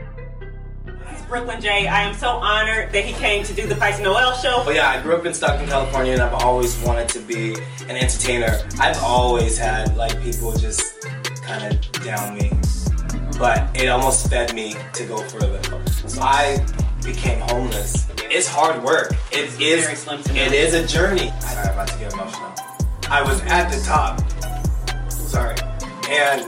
This is Brooklyn J. I am so honored that he came to do the Pisces Noel show. Well, yeah, I grew up in Stockton, California, and I've always wanted to be an entertainer. I've always had, like, people just kind of down me. But it almost fed me to go further. So I became homeless. It's hard work. It is a journey. Sorry, I'm about to get emotional. I was at the top. Sorry. And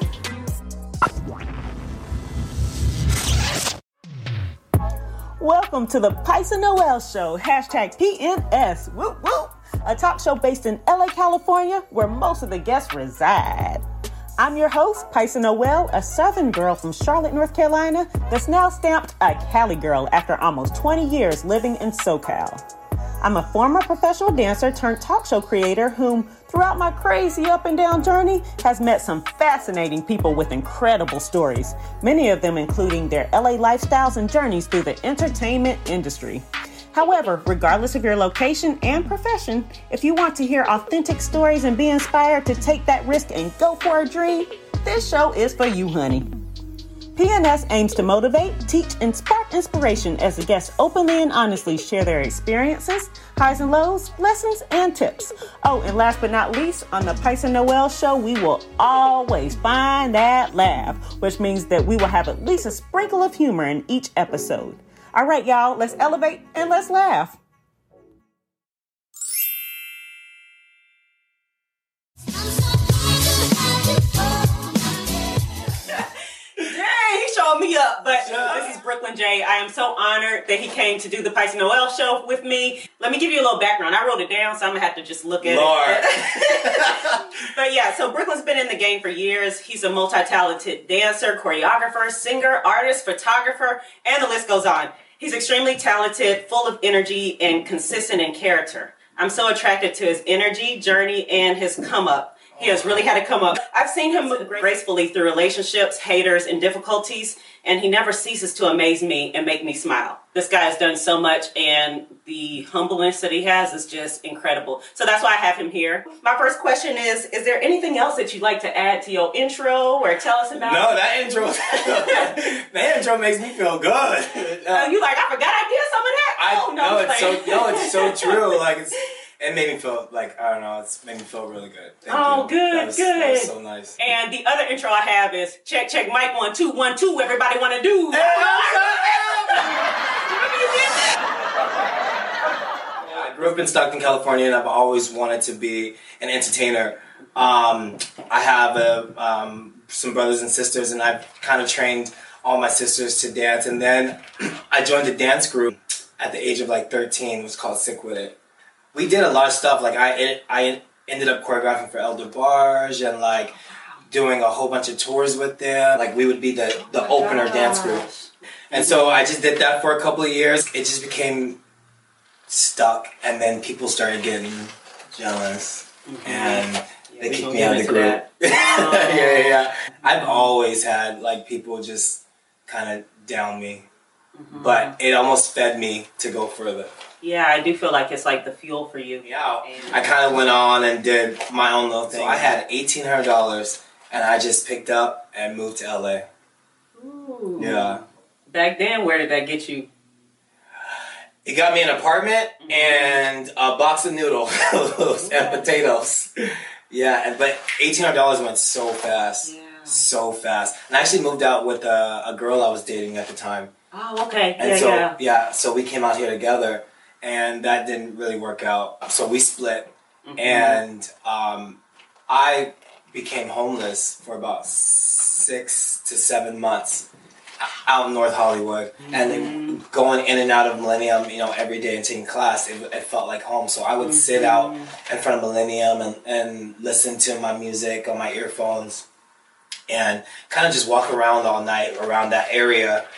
Welcome to the Pisces Noel show. Hashtag PNS. Whoop, whoop. A talk show based in LA, California, where most of the guests reside. I'm your host, Pisces Noel, a Southern girl from Charlotte, North Carolina, that's now stamped a Cali girl after almost 20 years living in SoCal. I'm a former professional dancer turned talk show creator whom, throughout my crazy up and down journey, has met some fascinating people with incredible stories, many of them including their LA lifestyles and journeys through the entertainment industry. However, regardless of your location and profession, if you want to hear authentic stories and be inspired to take that risk and go for a dream, this show is for you, honey. PNS aims to motivate, teach, and spark inspiration as the guests openly and honestly share their experiences, highs and lows, lessons, and tips. Oh, and last but not least, on the Pisces Noel show, we will always find that laugh, which means that we will have at least a sprinkle of humor in each episode. All right, y'all, let's elevate and let's laugh. Me up, but this is Brooklyn J. I am so honored that he came to do the Pisces Noel show with me. Let me give you a little background. I wrote it down, so I'm gonna have to just look at it. But yeah, so Brooklyn's been in the game for years. He's a multi-talented dancer, choreographer, singer, artist, photographer, and the list goes on. He's extremely talented, full of energy, and consistent in character. I'm so attracted to his energy, journey, and his come up. He has really had to come up. I've seen him move gracefully through relationships, haters, and difficulties, and he never ceases to amaze me and make me smile. This guy has done so much, and the humbleness that he has is just incredible. So that's why I have him here. My first question is there anything else that you'd like to add to your intro or tell us about? No, that intro makes me feel good. You like, I forgot I did some of that? It's so true. Like, it made me feel like, I don't know, it's made me feel really good. Thank you. Good. That was so nice. And the other intro I have is check, mic 1 2 1 2. Everybody want to do. Hey, I grew up in Stockton, California, and I've always wanted to be an entertainer. I have some brothers and sisters, and I've kind of trained all my sisters to dance. And then I joined a dance group at the age of like 13. It was called Sick With It. We did a lot of stuff. Like I ended up choreographing for El DeBarge and like doing a whole bunch of tours with them. Like we would be the opener dance group. And so I just did that for a couple of years. It just became stuck, and then people started getting jealous, and they kicked me out of the group. Yeah. I've always had like people just kind of down me, but it almost fed me to go further. Yeah, I do feel like it's like the fuel for you. Yeah, I kind of went on and did my own little thing. So I had $1,800, and I just picked up and moved to LA. Ooh. Yeah. Back then, where did that get you? It got me an apartment and a box of noodles and potatoes. Yeah, but $1,800 went so fast. Yeah. So fast. And I actually moved out with a girl I was dating at the time. Oh, okay. And so we came out here together. And that didn't really work out. So we split. And I became homeless for about 6 to 7 months out in North Hollywood. And going in and out of Millennium, every day and taking class, it felt like home. So I would sit out in front of Millennium and listen to my music on my earphones and kind of just walk around all night around that area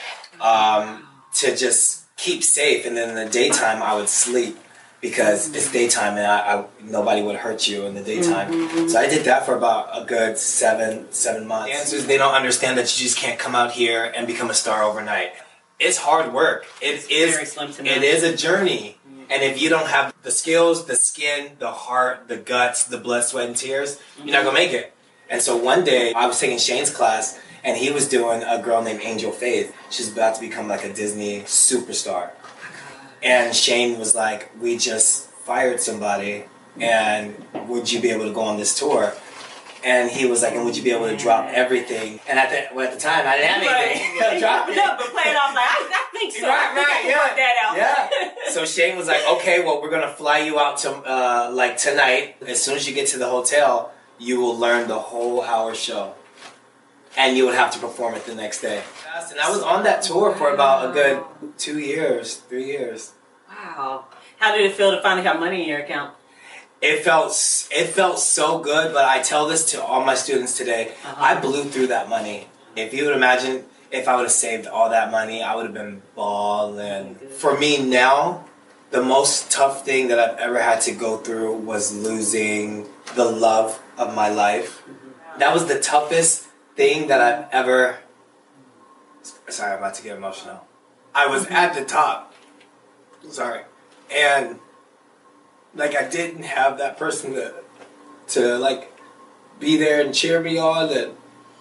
to just keep safe. And then in the daytime I would sleep because it's daytime and I nobody would hurt you in the daytime. So I did that for about a good seven months. Dancers, they don't understand that you just can't come out here and become a star overnight. It's hard work. It is a journey. And if you don't have the skills, the skin, the heart, the guts, the blood, sweat, and tears, you're not gonna make it. And so one day I was taking Shane's class, and he was doing a girl named Angel Faith. She's about to become like a Disney superstar. And Shane was like, we just fired somebody, and would you be able to go on this tour? And he was like, and would you be able to drop everything? And at the time, I didn't have anything. Drop it up, but play it off like, I think so. Right, I can work that out. Yeah. So Shane was like, okay, well, we're going to fly you out to, like, tonight. As soon as you get to the hotel, you will learn the whole hour show. And you would have to perform it the next day. And I was on that tour for about a good 3 years. Wow. How did it feel to finally have money in your account? It felt so good, but I tell this to all my students today. I blew through that money. If you would imagine if I would have saved all that money, I would have been balling. For me now, the most tough thing that I've ever had to go through was losing the love of my life. That was the toughest thing that I've ever... Sorry, I'm about to get emotional. I was at the top. Sorry. And... like, I didn't have that person to like, be there and cheer me on. And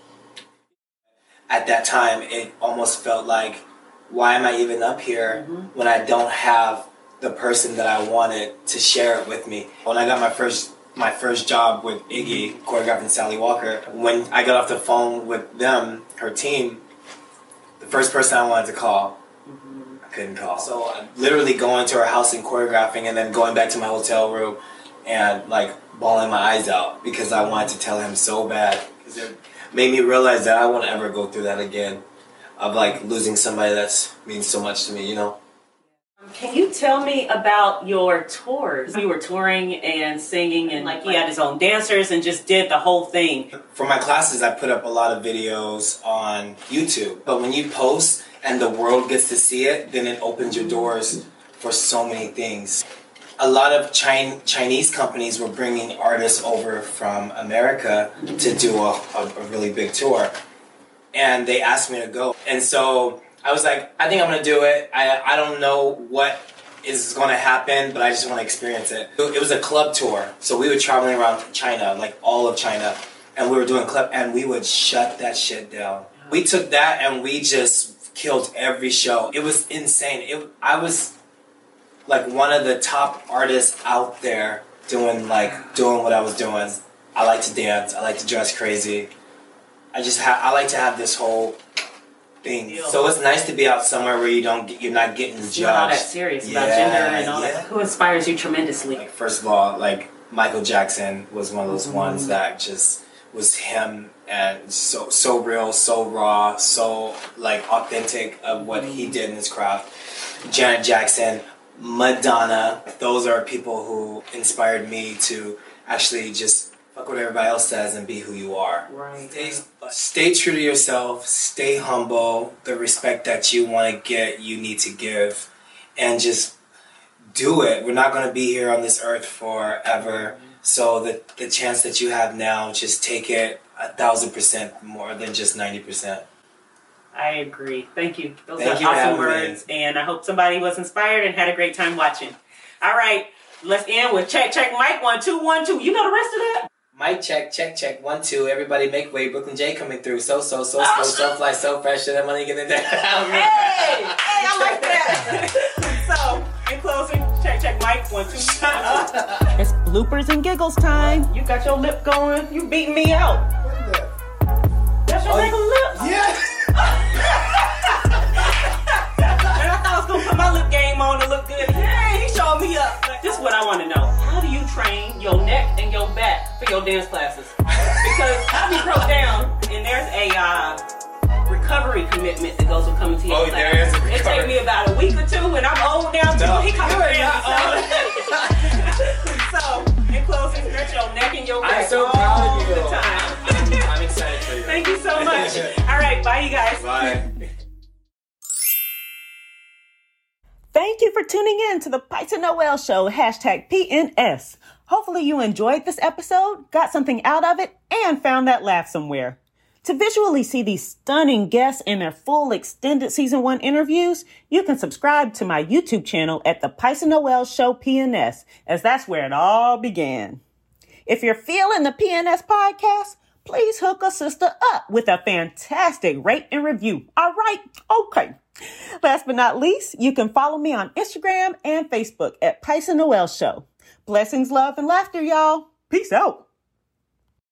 at that time, it almost felt like, why am I even up here when I don't have the person that I wanted to share it with me? When I got my first job with Iggy, choreographing Sally Walker, when I got off the phone with them, her team, the first person I wanted to call, couldn't call. So I'm literally going to her house and choreographing, and then going back to my hotel room and like bawling my eyes out because I wanted to tell him so bad. Because it made me realize that I won't ever go through that again, of like losing somebody that means so much to me, you know? Can you tell me about your tours? You were touring and singing, and like he had his own dancers and just did the whole thing. For my classes, I put up a lot of videos on YouTube. But when you post and the world gets to see it, then it opens your doors for so many things. A lot of Chinese companies were bringing artists over from America to do a really big tour. And they asked me to go. And so I was like, I think I'm going to do it. I don't know what is going to happen, but I just want to experience it. It was a club tour. So we were traveling around China, like all of China. And we were doing club, and we would shut that shit down. We took that and we just killed every show. It was insane. I was like one of the top artists out there doing what I was doing. I like to dance. I like to dress crazy. I like to have this whole thing. So it's nice to be out somewhere where you're not getting judged. You're not that serious about gender and all that. Who inspires you tremendously? Like, first of all, like Michael Jackson was one of those ones that just was him, and so real, so raw, so like authentic of what he did in his craft. Janet Jackson, Madonna, those are people who inspired me to actually just fuck what everybody else says and be who you are. Right. Stay true to yourself, stay humble, the respect that you want to get, you need to give, and just do it. We're not going to be here on this earth forever. So the chance that you have now, just take it 1,000% more than just 90%. I agree. Thank you. Those Thank are you awesome words. And I hope somebody was inspired and had a great time watching. All right. Let's end with check, check, mic. 1, 2, 1, 2. You know the rest of that? Mic check, check, check. 1, 2. Everybody make way. Brooklyn J coming through. So smooth, so fly, so fresh. That money getting there. Hey, I like that. So, in closing, check, check, mic. 1, 2. Shut up. It's bloopers and giggles time. You got your lip going. You beating me out. What is that? That's your nigga lip. Yeah. And I thought I was going to put my lip game on to look good. Hey, he showed me up. This is what I want to know. How do you train your neck and your back for your dance classes? Because I be broke down, and there's a recovery commitment that goes with coming to your class. There is a recovery. It takes me about a week or two, and I'm old now too. No, He coming you are in. not old. So, in closing, stretch your neck and your back I'm so all proud of you. the time. I'm excited for you. Thank you so much. All right, bye, you guys. Bye. Thank you for tuning in to the Paisa Noel Show, #PNS. Hopefully you enjoyed this episode, got something out of it, and found that laugh somewhere. To visually see these stunning guests in their full extended Season 1 interviews, you can subscribe to my YouTube channel at the Paisa Noel Show PNS, as that's where it all began. If you're feeling the PNS podcast, please hook a sister up with a fantastic rate and review. All right? Okay. Last but not least, you can follow me on Instagram and Facebook at Pice and Noel Show. Blessings, love, and laughter, y'all. Peace out.